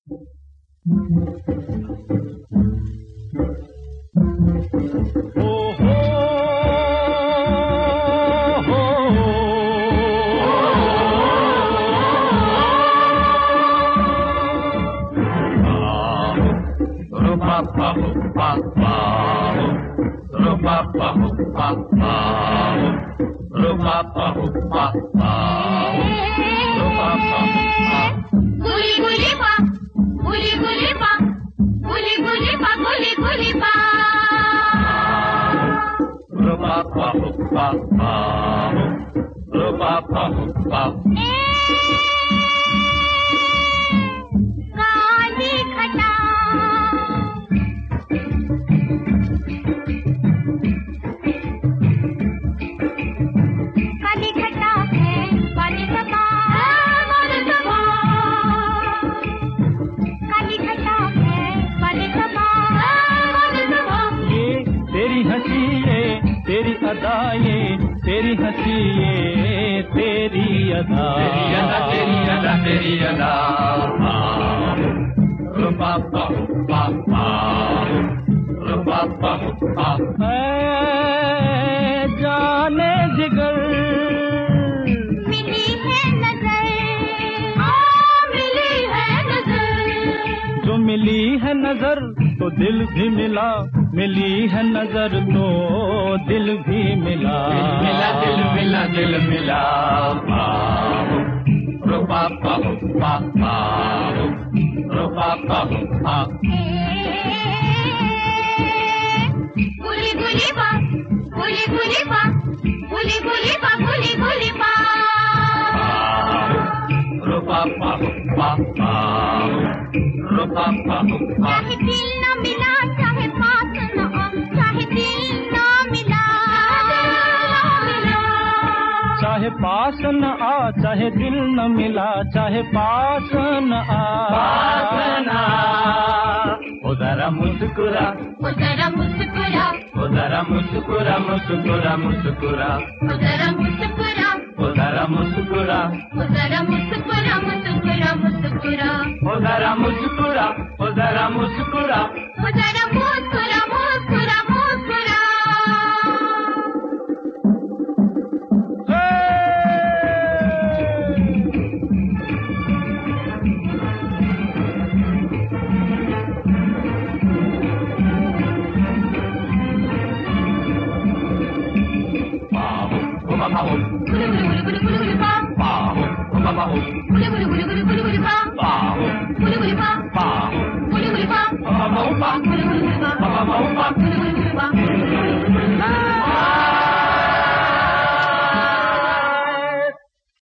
जाने जिगर मिली है नजर, मिली है नजर, जो मिली है नजर तो दिल भी मिला, मिली है नजर तो दिल भी मिला, मिला दिल मिला दिल मिला। गुली गुली पा, गुली गुली पा, गुली गुली पा, गुली गुली पा। चाहे दिल न मिला, चाहे पास न आ, चाहे दिल न मिला, चाहे पास न आ, चाहे दिल न मिला, चाहे पास न आ, ओ जरा मुस्कुरा, ओ जरा मुस्कुरा, ओ जरा मुस्कुरा, मुस्कुरा मुस्कुरा, ओ जरा मुस्कुरा, ओ जरा मुस्कुरा, ओ जरा मुस्कुरा, मुस्कुरा मुस्कुरा, ओ जरा मुस्कुरा, ओ जरा मुस्कुरा, ओ जरा मुस्कुरा, मुस्कुरा मुस्कुरा। गुली गुली गुली गुली गुली पा, गुली गुली गुली गुली गुली गुली पा, गुली गुली पा, गुली गुली पा, गुली गुली पा, गुली गुली पा, गुली गुली